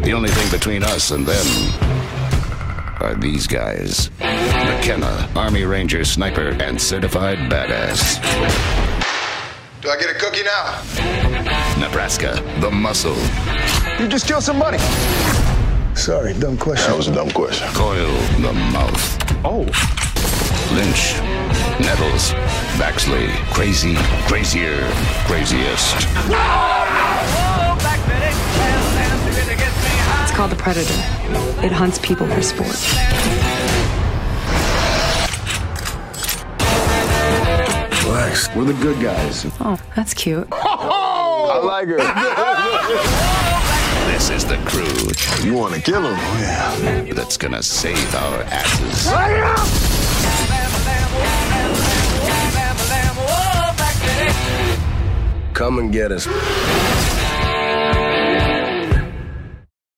The only thing between us and them are these guys. McKenna, Army Ranger sniper and certified badass. Do I get a cookie now? Nebraska, the muscle. You just killed somebody. Sorry, dumb question. That was a dumb question. Coyle, the mouth. Oh. Lynch, Nettles, Baxley, crazy, crazier, craziest. It's called the Predator. It hunts people for sport. Relax. We're the good guys. Oh, that's cute. I like her. This is the crew You want to kill him? Oh, yeah. that's gonna save our asses. Come and get us.